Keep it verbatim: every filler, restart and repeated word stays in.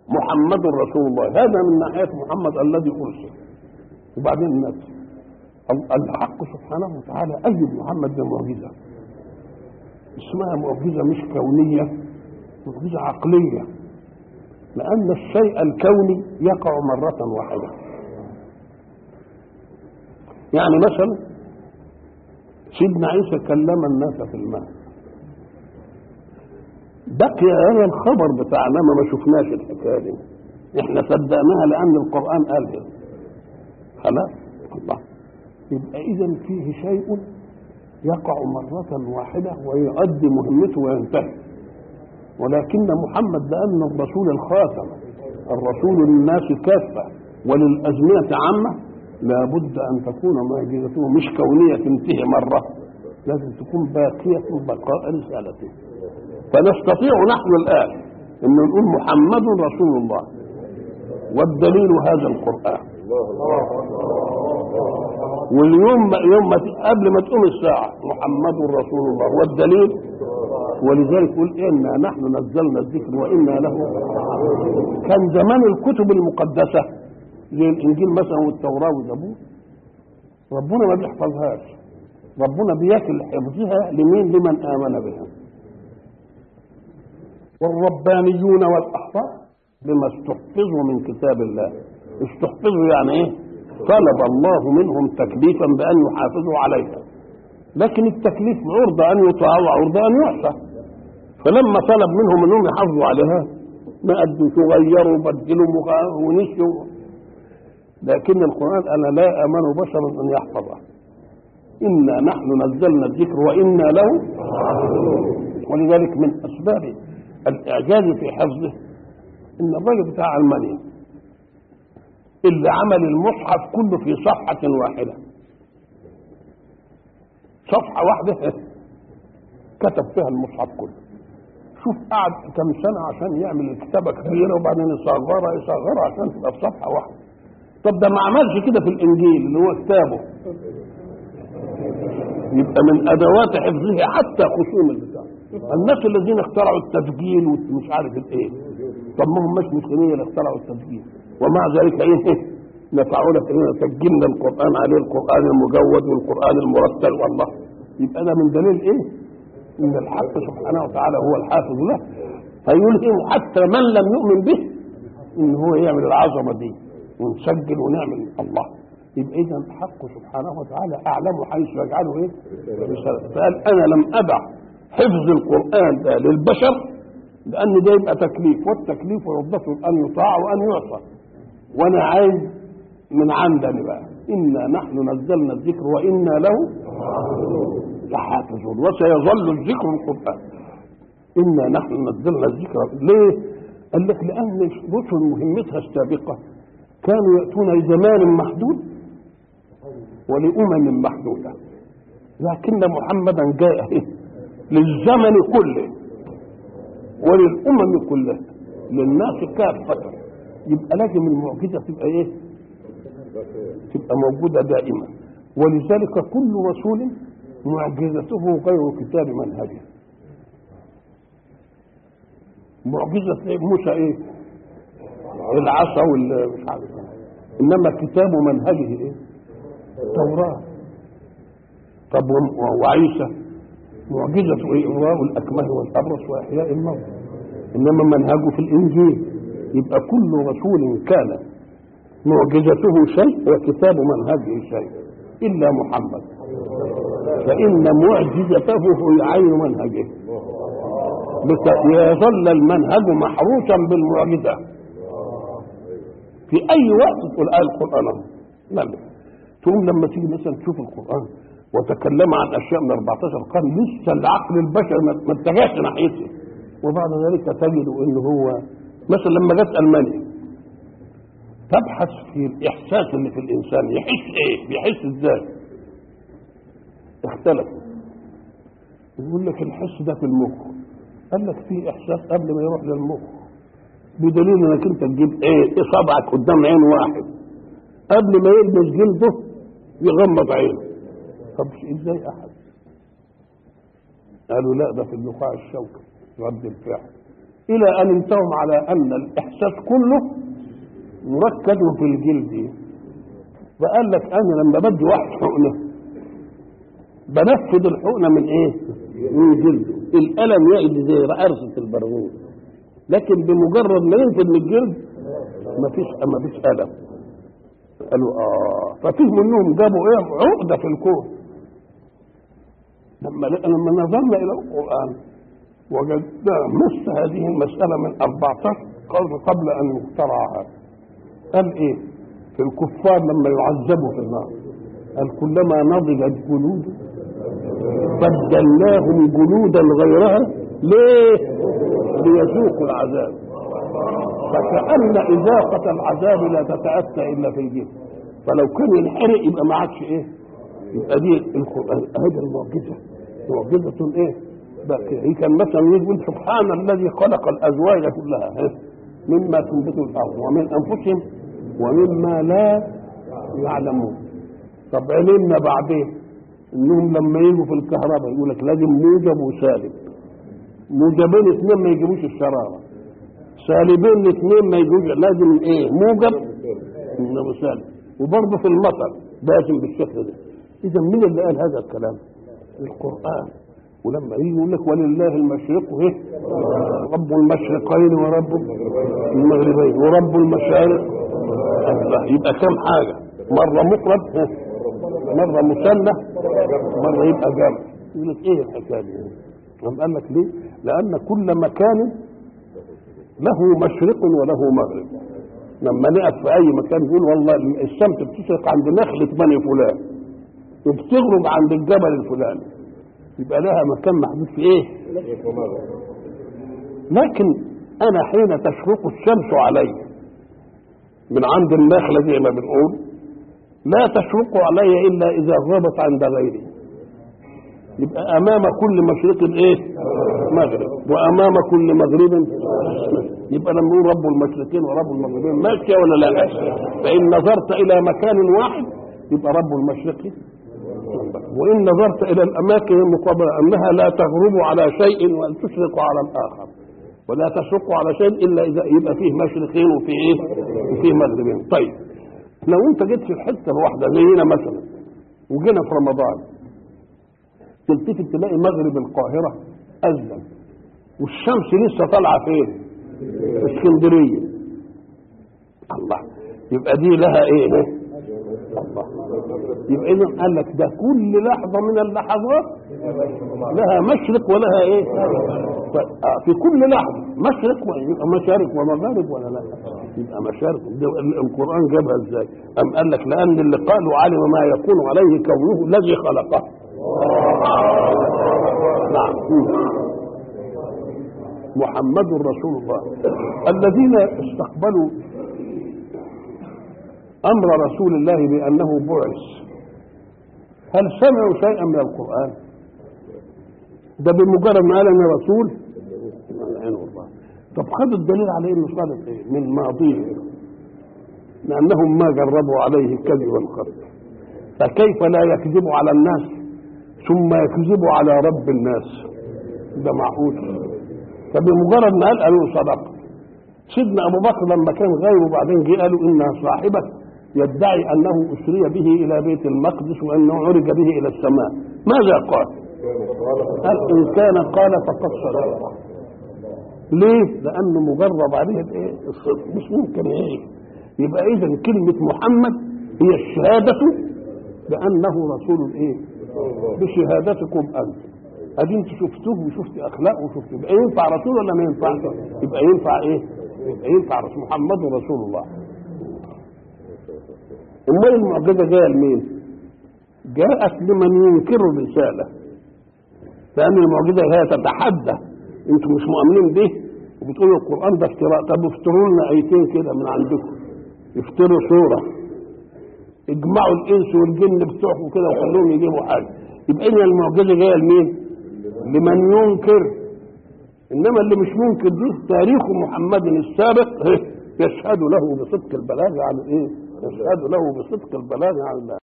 محمد رسول الله، هذا من ناحية محمد الذي أرسل. وبعدين الناس الحق سبحانه وتعالى أيد محمد بمعجزة اسمها معجزة مش كونية، معجزة عقلية، لأن الشيء الكوني يقع مرة واحدة. يعني مثلا سيدنا عيسى كلم الناس في الماء، بقي هذا الخبر بتاعنا ما شفناش الحكايه دي، احنا صدقناها لان القران قالها خلاص. الله، يبقى اذا فيه شيء يقع مره واحده ويؤدي مهمته وينتهي. ولكن محمد لان الرسول الخاتم، الرسول للناس كافه وللازمنه عامه، لابد ان تكون معجزته مش كونيه تنتهي مره، لازم تكون باقيه بقاء رسالته. فنستطيع نحن الآن أن نقول محمد رسول الله، والدليل هذا القرآن. واليوم يوم قبل ما تقوم الساعة محمد رسول الله والدليل. ولذلك يقول إنا نحن نزلنا الذكر وإنا له. كان زمان الكتب المقدسة زي الإنجيل مثلا والتوراة والزبور ربنا ما بيحفظهاش، ربنا بياكل حفظها لمين؟ لمن آمن بها. والربانيون والأحبار بما استحفظوا من كتاب الله. استحفظوا يعني ايه؟ طلب الله منهم تكليفا بأن يحافظوا عليها، لكن التكليف عرضة أن يطاع وعرضة أن يعصى. فلما طلب منهم أنهم يحافظوا عليها ما قدوا يغيروا بدلوا ونسيوا. لكن القرآن أنا لا أمن بشرا أن يحفظها. إنا نحن نزلنا الذكر وإنا له. ولذلك من أسباب الإعجاز في حفظه إن الراجل بتاع ألمانيا اللي عمل المصحف كله في صفحة واحدة، صفحة واحدة كتب فيها المصحف كله. شوف قعد كم سنة عشان يعمل الكتابة كبيرة وبعدين يصغرها يصغرها عشان تبقى في صفحة واحدة. طب ده ما عملش كده في الإنجيل اللي هو كتابه. يبقى من أدوات حفظه حتى خصوم البتاع الناس الذين اخترعوا التسجيل ومش عارف ايه. طب ما هم مش مسلمين اللي اخترعوا التسجيل، ومع ذلك ايه نفعونا في اننا سجلنا القران عليه القران المجود والقران المرتل. والله يبقى ده من دليل ايه؟ ان الحق سبحانه وتعالى هو الحافظ له. فيلهم حتى من لم يؤمن به ان هو يعمل العظمه دي ونسجل ونعمل. الله، يبقى اذا الحق سبحانه وتعالى اعلم حيث يجعله ايه؟ فقال انا لم ابع حفظ القرآن ده للبشر لأن ده يبقى تكليف، والتكليف يوظف أن يطاع وأن يعصى. وأنا عايز من عندنا بقى إنا نحن نزلنا الذكر وإنا له لحافظون وسيظل الذكر القرآن. إنا نحن نزلنا الذكر. ليه؟ قال لك لأن الرسل مهمتها السابقة كانوا يأتون لزمان محدود ولأمم محدودة، لكن محمدا جاء للزمن كله وللأمم كلها للناس كافة. يبقى لازم المعجزة تبقى ايه؟ تبقى موجودة دائما. ولذلك كل رسول معجزته غير كتاب منهجه. معجزة موسى ايه؟ العصا والمش عارف، انما كتاب منهجه ايه؟ التوراة. طب وعيسى معجزة ايه؟ إغراء الأكمه والأبرص وإحياء الموت، إنما منهجه في الإنجيل. يبقى كل رسول كان معجزته شيء وكتاب منهجه شيء إلا محمد، فإن معجزته في عين منهجه. يظل المنهج محروسا بالمعجزة في أي وقت تقول آية القرآن. لا تقوم لما تيجي مثلا تشوف القرآن وتكلم عن اشياء من أربعتاشر قرن لسه العقل البشري ما اتجهش ناحيته، وبعد ذلك تجد انه هو مثلا لما جت المانيا تبحث في الاحساس اللي في الانسان، يحس ايه؟ بيحس ازاي؟ اختلفوا. يقول لك الحس ده في المخ، قال لك في احساس قبل ما يروح للمخ، بدليل انك انت تجيب ايه؟ اصابعك قدام عين واحد قبل ما يلبس جلده يغمض عينه. طب ازاي احد؟ قالوا لا ده في النخاع الشوكي رد الفعل. الى ان انتهوا على ان الاحساس كله مركز في الجلد. فقال لك انا لما بدي واحد حقنه بنفذ الحقنه من ايه؟ من جلده. الالم يأتي زي عرسه البرغوث، لكن بمجرد ما ينفذ من الجلد مفيش مفيش الم. قالوا اه ففيه منهم جابوا ايه؟ عقده في الكون. لما لما نظرنا الى القران وجدنا نص هذه المساله من أربعتاشر قرن قبل ان يخترع هذا. قال ايه؟ في الكفار لما يعذبوا في النار قال كلما نضجت جلود بدلناهم جلودا غيرها ليه؟ ليذوقوا العذاب. فكأن إذاقة العذاب لا تتأتى إلا في الجسم، فلو كان ينحرق يبقى ما عادش إيه؟ يبقى دي القرآن هذه المعجزة، معجزة إيه؟ باقية. كان مثلا يقول سبحان الذي خلق الأزواج كلها مما تنبت الأرض ومن أنفسهم ومما لا يعلمون. طب علمنا بعدين انهم لما يجوا في الكهرباء يقول لك لازم موجب وسالب، موجبين اثنين ما يجيبوش الشراره، سالبين اثنين ما يجيبوش، لازم ايه؟ موجب وسالب. وبرضه في المطر لازم بالشكل ده. اذا مين اللي قال هذا الكلام؟ القران. ولما يجي يقول لك ولله المشرق ايه؟ رب المشرقين ورب المغربين ورب المشارق. يبقى كم حاجه؟ مره مفرد، مره مثنى، مره يبقى جمع. يقول لك ايه الحكايه دي؟ قال لك ليه؟ لان كل مكان له مشرق وله مغرب. لما نقف في اي مكان يقول والله الشمس بتشرق عند نخله بني فلان وبتغرب عند الجبل الفلاني، يبقى لها مكان محدود في ايه؟ لكن انا حين تشرق الشمس علي من عند النخله زي ما بنقول لا تشرق علي الا اذا غابت عند غيري. يبقى امام كل مشرق ايه؟ مغرب، وامام كل مغرب. يبقى لما نقول رب المشرقين ورب المغربين ماشيه ولا لا؟ فان نظرت الى مكان واحد يبقى رب المشرق، وان نظرت الى الاماكن المقابله انها لا تغرب على شيء وان تشرق على الاخر، ولا تشرق على شيء الا اذا يبقى فيه مشرقين وفيه ايه؟ وفيه مغربين. طيب لو انت جيت في الحته الواحده زينا مثلا وجينا في رمضان تلتفت تلاقي مغرب القاهره اذن والشمس لسه طالعه فين؟ في اسكندريه. الله، يبقى دي لها ايه؟ الله. يبقى اذا قال لك ده كل لحظه من اللحظات لها مشرق ولها ايه؟ في كل لحظه مشرق، يبقى مشارق ومغارب ولا لا؟ يبقى مشارق. القران جابها ازاي؟ ام قال لك لان اللي قالوا علم ما يكون عليه كونه الذي خلقه. نعم، محمد رسول الله. الذين استقبلوا امر رسول الله بانه بعث هل سمعوا شيئا من القران؟ ده بمجرد ما قال انا رسول. طب خدوا الدليل على انه صادق ايه؟ من ماضيه، لانهم ما جربوا عليه كذبا قط، فكيف لا يكذب على الناس ثم يكذب على رب الناس؟ ده معقول؟ فبمجرد ما قال قالوا صدق. سيدنا ابو بكر لما كان غيره بعدين جه قالوا ان صاحبه يدعي انه اسري به الى بيت المقدس وانه عرج به الى السماء، ماذا قال؟ قال ان كان قال فقد صدق. ليه؟ لانه مجرب عليه الايه؟ الصدق، مش ممكن ايه. يبقى اذا كلمه محمد هي الشهاده بانه رسول ايه؟ بشهادتكم انتم. ادي انت شفتوه وشفت اخلاقه وشفت يبقى ينفع رسول ولا ما ينفعش؟ يبقى ينفع ايه؟ يبقى ينفع رسول. محمد رسول الله. امال المعجزه جايه لمين؟ جاءت لمن ينكر الرساله، لان المعجزه هي تتحدى. انتم مش مؤمنين به وبتقولوا القران ده افتراء، طب افتروا لنا ايتين كده من عندكم، افتروا سوره، اجمعوا الانس والجن بتوعكم كده وخلوهم يجيبوا حاجه. يبقى ان المعجزه جايه لمين؟ لمن ينكر. انما اللي مش منكر دي تاريخ محمد السابق يشهد له بصدق البلاغ عن ايه؟ يشهد له بصدق البلاغ عن الله.